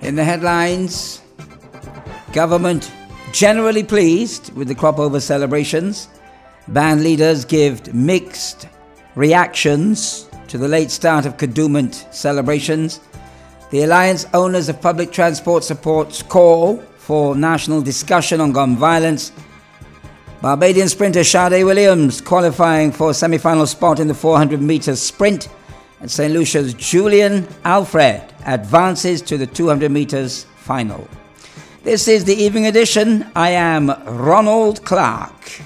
In the headlines, government generally pleased with the crop over celebrations. Band leaders give mixed reactions to the late start of Kadooment celebrations. The Alliance Owners of Public Transport supports call for national discussion on gun violence. Barbadian sprinter Sade Williams qualifying for a semi-final spot in the 400 metres sprint. And St. Lucia's Julian Alfred advances to the 200 metres final. This is the evening edition. I am Ronald Clark.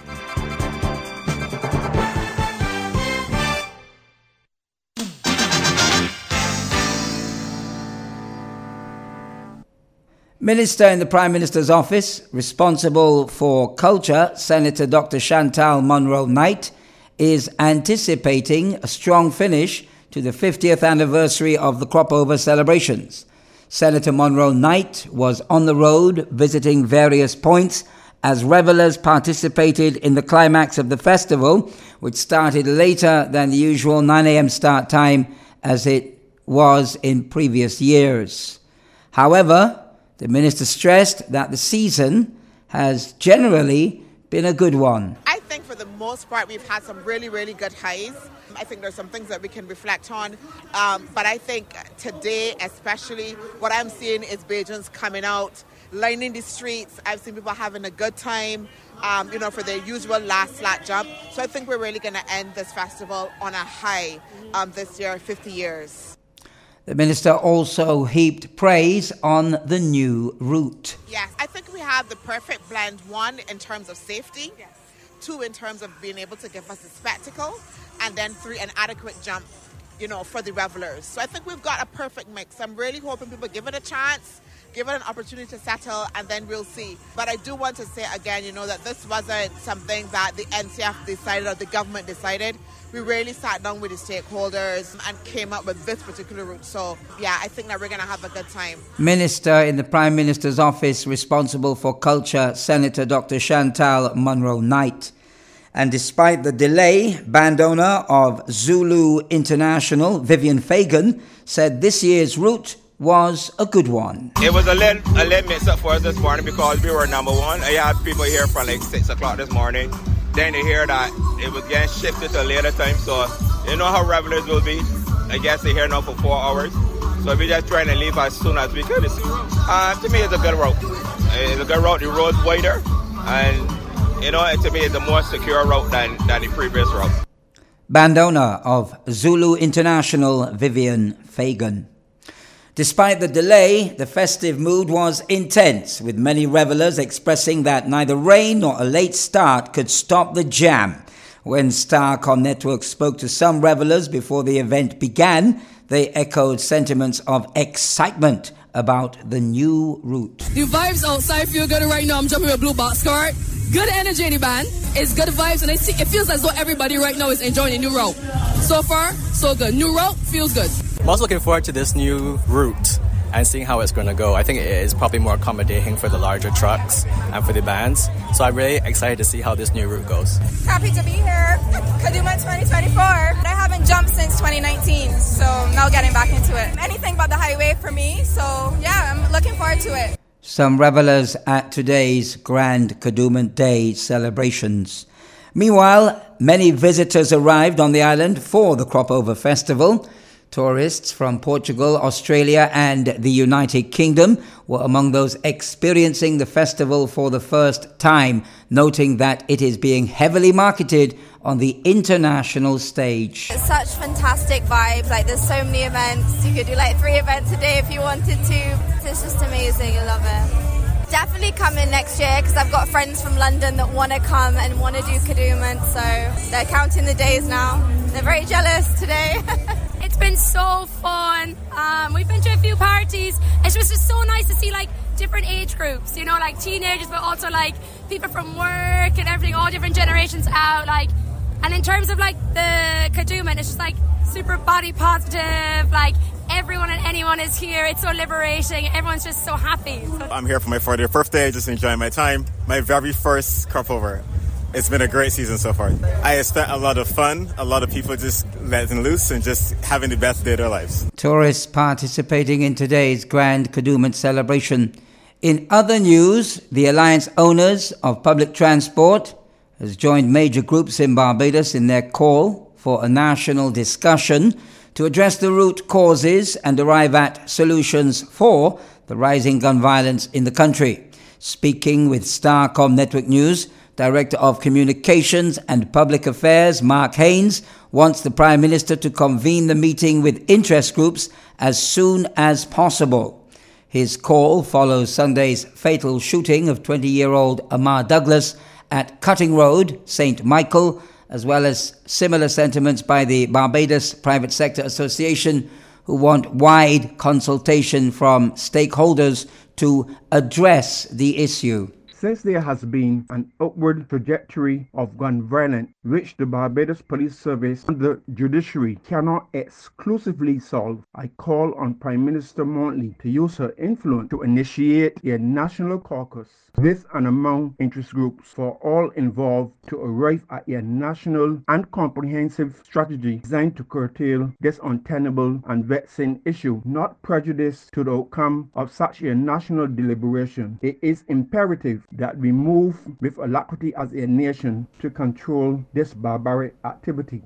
Minister in the Prime Minister's office, responsible for culture, Senator Dr. Chantal Munro-Knight, is anticipating a strong finish to the 50th anniversary of the crop over celebrations. Senator Munro-Knight was on the road visiting various points as revelers participated in the climax of the festival, which started later than the usual 9 a.m. start time as it was in previous years. However, the minister stressed that the season has generally been a good one. I think for the most part we've had some really, really good highs. I think there's some things that we can reflect on. But I think today especially what I'm seeing is Bajans coming out, lining the streets. I've seen people having a good time, for their usual last flat jump. So I think we're really going to end this festival on a high this year, 50 years. The minister also heaped praise on the new route. Yes, I think we have the perfect blend. One, in terms of safety. Yes. Two, in terms of being able to give us a spectacle. And then three, an adequate jump, for the revelers. So I think we've got a perfect mix. I'm really hoping people give it a chance, give it an opportunity to settle, and then we'll see. But I do want to say again, that this wasn't something that the NCF decided or the government decided. We really sat down with the stakeholders and came up with this particular route. So, I think that we're going to have a good time. Minister in the Prime Minister's office responsible for culture, Senator Dr. Chantal Munro-Knight. And despite the delay, band owner of Zulu International, Vivian Fagan, said this year's route was a good one. It was a little mix-up for us this morning because we were number one. I had people here from 6 o'clock this morning. Then they hear that it was getting shifted to a later time. So you know how revelers will be. I guess they're here now for 4 hours. So we're just trying to leave as soon as we can. To me, it's a good route. It's a good route. The road's wider. And, to me, it's a more secure route than the previous route. Band owner of Zulu International, Vivian Fagan. Despite the delay, the festive mood was intense, with many revelers expressing that neither rain nor a late start could stop the jam. When Starcom Network spoke to some revelers before the event began, they echoed sentiments of excitement about the new route. The vibes outside feel good right now. I'm jumping with a blue box skirt. Good energy in the band. It's good vibes, and it feels as though everybody right now is enjoying the new route. So far, so good. New route feels good. I'm also looking forward to this new route and seeing how it's going to go. I think it is probably more accommodating for the larger trucks and for the bands. So I'm really excited to see how this new route goes. Happy to be here. Kadooment 2024. I haven't jumped since 2019, so now getting back into it. Anything but the highway for me, so I'm looking forward to it. Some revelers at today's Grand Kadooment Day celebrations. Meanwhile, many visitors arrived on the island for the Crop Over Festival. Tourists from Portugal, Australia and the United Kingdom were among those experiencing the festival for the first time, noting that it is being heavily marketed on the international stage. It's such fantastic vibes. There's so many events. You could do 3 events a day if you wanted to. It's just amazing. I love it. Definitely coming next year because I've got friends from London that want to come and want to do Kadooment, so they're counting the days now. They're very jealous today. It's been so fun. We've been to a few parties. It's just so nice to see different age groups, teenagers, but also people from work and everything, all different generations out. And in terms of the Kadooment, it's just super body positive. Everyone and anyone is here. It's so liberating. Everyone's just so happy. I'm here for my 40th birthday, just enjoying my time. My very first crop over. It's been a great season so far. I expect a lot of fun, a lot of people just letting loose and just having the best day of their lives. Tourists participating in today's Grand Kadooment celebration. In other news, the Alliance Owners of Public Transport has joined major groups in Barbados in their call for a national discussion to address the root causes and arrive at solutions for the rising gun violence in the country. Speaking with Starcom Network News, Director of Communications and Public Affairs Mark Haynes wants the Prime Minister to convene the meeting with interest groups as soon as possible. His call follows Sunday's fatal shooting of 20-year-old Amar Douglas at Cutting Road, St. Michael, as well as similar sentiments by the Barbados Private Sector Association, who want wide consultation from stakeholders to address the issue. Since there has been an upward trajectory of gun violence, which the Barbados Police Service and the judiciary cannot exclusively solve, I call on Prime Minister Montley to use her influence to initiate a national caucus with and among interest groups for all involved to arrive at a national and comprehensive strategy designed to curtail this untenable and vexing issue, not prejudice to the outcome of such a national deliberation. It is imperative that we move with alacrity as a nation to control this barbaric activity.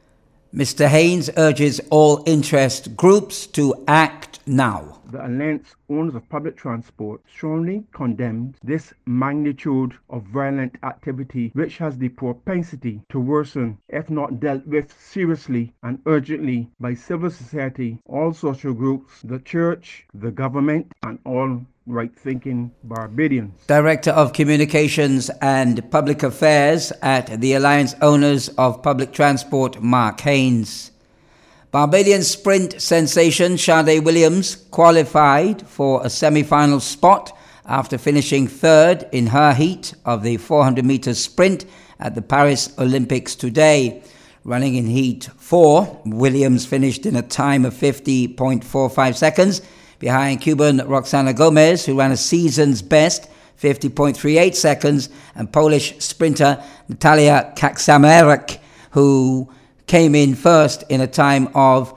Mr. Haynes urges all interest groups to act now. The Alliance Owners of Public Transport strongly condemns this magnitude of violent activity, which has the propensity to worsen if not dealt with seriously and urgently by civil society, all social groups, the church, the government, and all right-thinking Barbadians. Director of Communications and Public Affairs at the Alliance Owners of Public Transport, Mark Haynes. Barbadian sprint sensation Sade Williams qualified for a semi-final spot after finishing third in her heat of the 400-meter sprint at the Paris Olympics today. Running in Heat 4, Williams finished in a time of 50.45 seconds, behind Cuban Roxana Gomez, who ran a season's best, 50.38 seconds, and Polish sprinter Natalia Kaczmarek, who came in first in a time of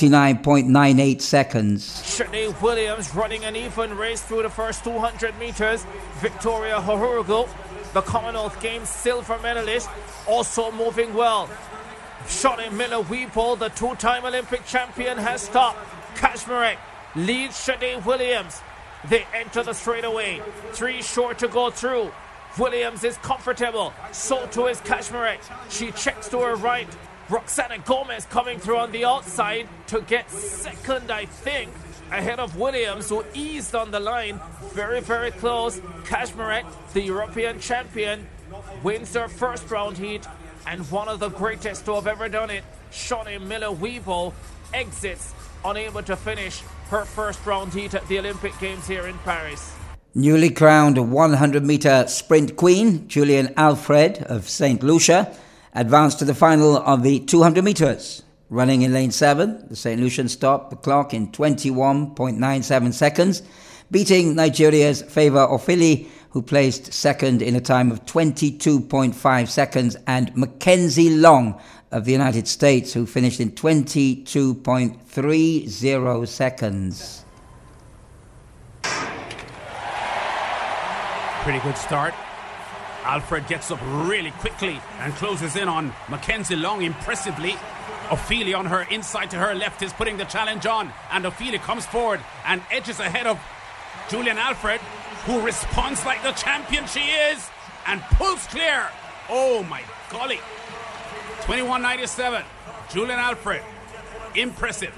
49.98 seconds. Sade Williams running an even race through the first 200 meters. Victoria Horugo, the Commonwealth Games silver medalist, also moving well. Sade Miller-Weeple, the two-time Olympic champion, has stopped. Kaczmarek leads Sade Williams. They enter the straightaway. 3 short to go through. Williams is comfortable. So too is Kaczmarek. She checks to her right. Roxana Gomez coming through on the outside to get second, I think, ahead of Williams, who eased on the line. Very, very close. Kaczmarek, the European champion, wins her first round heat, and one of the greatest to have ever done it, Sade Miller-Weeple, exits unable to finish her first round heat at the Olympic Games here in Paris. Newly crowned 100-meter sprint queen, Julian Alfred of St. Lucia, advanced to the final of the 200 meters. Running in lane 7, the St. Lucian stopped the clock in 21.97 seconds, beating Nigeria's Favour Ofili, who placed second in a time of 22.5 seconds, and Mackenzie Long of the United States, who finished in 22.30 seconds. Pretty good start. Alfred gets up really quickly and closes in on Mackenzie Long impressively. Ophelia on her inside to her left is putting the challenge on, and Ophelia comes forward and edges ahead of Julian Alfred, who responds like the champion she is and pulls clear. Oh my golly. 21.97. Julian Alfred. Impressive.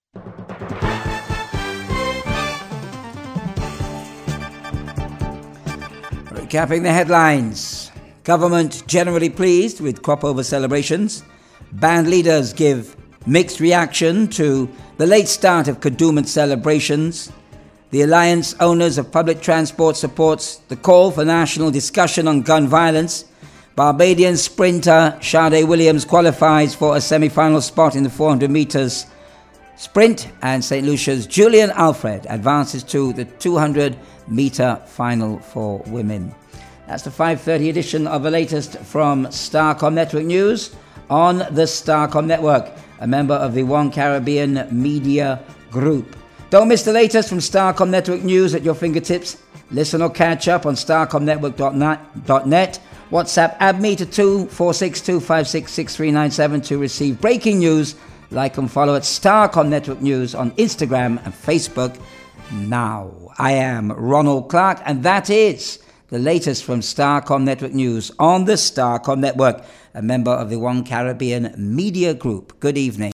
Recapping the headlines. Government generally pleased with crop over celebrations. Band leaders give mixed reaction to the late start of Kadooment celebrations. The Alliance Owners of Public Transport supports the call for national discussion on gun violence. Barbadian sprinter Sade Williams qualifies for a semi-final spot in the 400 meters sprint, and St. Lucia's Julian Alfred advances to the 200-meter final for women. That's the 5:30 edition of the latest from Starcom Network News on the Starcom Network, a member of the One Caribbean Media Group. Don't miss the latest from Starcom Network News at your fingertips. Listen or catch up on starcomnetwork.net. WhatsApp add me to 246-256-6397 to receive breaking news. Like and follow at Starcom Network News on Instagram and Facebook now. I am Ronald Clark, and that is the latest from Starcom Network News on the Starcom Network, a member of the One Caribbean Media Group. Good evening.